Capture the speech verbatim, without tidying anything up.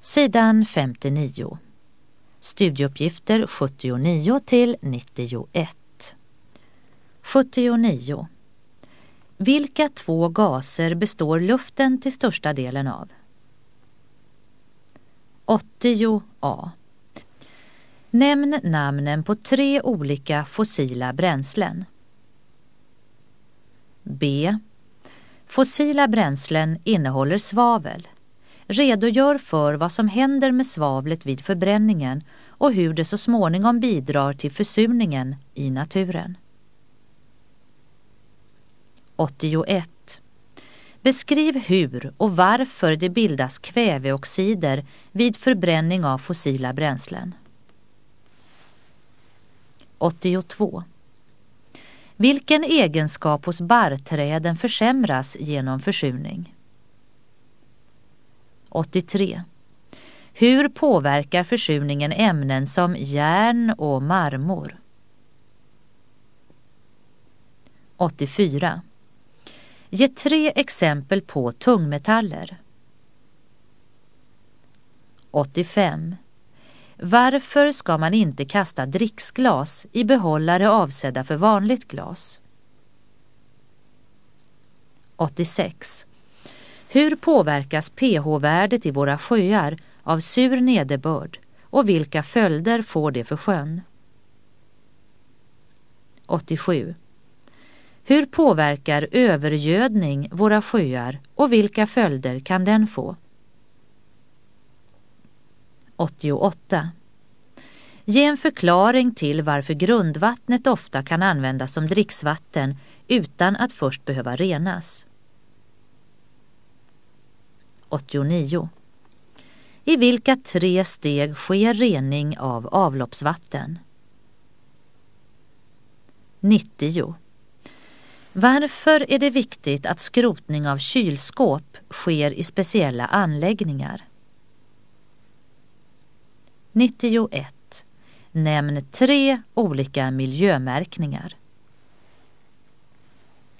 Sidan femtionio. Studieuppgifter sjuttionio till nittioett. sjuttionio. Vilka två gaser består luften till största delen av? åttio A. Nämn namnen på tre olika fossila bränslen. B. Fossila bränslen innehåller svavel. Redogör för vad som händer med svavlet vid förbränningen och hur det så småningom bidrar till försurningen i naturen. åttioett. Beskriv hur och varför det bildas kväveoxider vid förbränning av fossila bränslen. åttiotvå. Vilken egenskap hos barrträden försämras genom försurning? åttiotre. Hur påverkar försurningen ämnen som järn och marmor? åttiofyra. Ge tre exempel på tungmetaller. åttiofem. Varför ska man inte kasta dricksglas i behållare avsedda för vanligt glas? åttiosex. Hur påverkas pH-värdet i våra sjöar av sur nederbörd och vilka följder får det för sjön? åttiosju. Hur påverkar övergödning våra sjöar och vilka följder kan den få? åttioåtta. Ge en förklaring till varför grundvattnet ofta kan användas som dricksvatten utan att först behöva renas. åttionio. I vilka tre steg sker rening av avloppsvatten? nittio. Varför är det viktigt att skrotning av kylskåp sker i speciella anläggningar? nittioett. Nämn tre olika miljömärkningar.